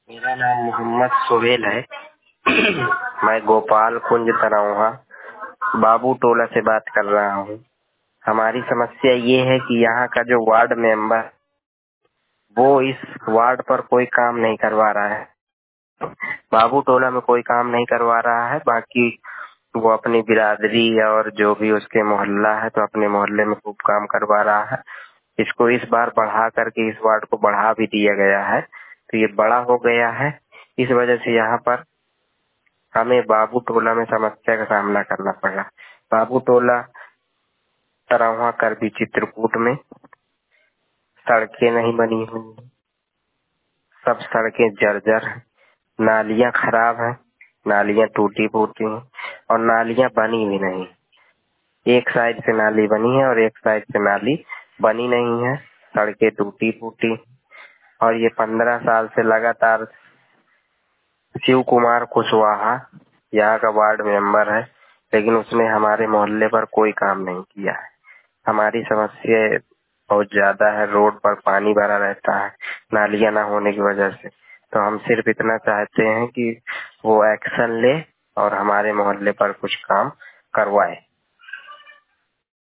मेरा नाम मोहम्मद सुहेल है। मैं गोपाल कुंज तनौहा बाबू टोला से बात कर रहा हूँ। हमारी समस्या ये है कि यहाँ का जो वार्ड मेंबर वो इस वार्ड पर कोई काम नहीं करवा रहा है। बाबू टोला में कोई काम नहीं करवा रहा है, बाकी वो अपनी बिरादरी और जो भी उसके मोहल्ला है तो अपने मोहल्ले में खूब काम करवा रहा है। इसको इस बार बढ़ा करके इस वार्ड को बढ़ा भी दिया गया है, तो ये बड़ा हो गया है। इस वजह से यहाँ पर हमें बाबू टोला में समस्या का सामना करना पड़ा। बाबू टोला तरौहा करबी चित्रकूट में सड़कें नहीं बनी हुई, सब सड़कें जर्जर हैं, नालियां खराब हैं, नालियां टूटी फूटी हैं और नालियां बनी भी नहीं। एक साइड से नाली बनी है और एक साइड से नाली बनी नहीं है। सड़कें टूटी फूटी और ये 15 साल से लगातार शिव कुमार कुशवाहा यहाँ का वार्ड मेंबर है, लेकिन उसने हमारे मोहल्ले पर कोई काम नहीं किया है। हमारी समस्या बहुत ज्यादा है, रोड पर पानी भरा रहता है नालियां ना होने की वजह से। तो हम सिर्फ इतना चाहते हैं कि वो एक्शन ले और हमारे मोहल्ले पर कुछ काम करवाए।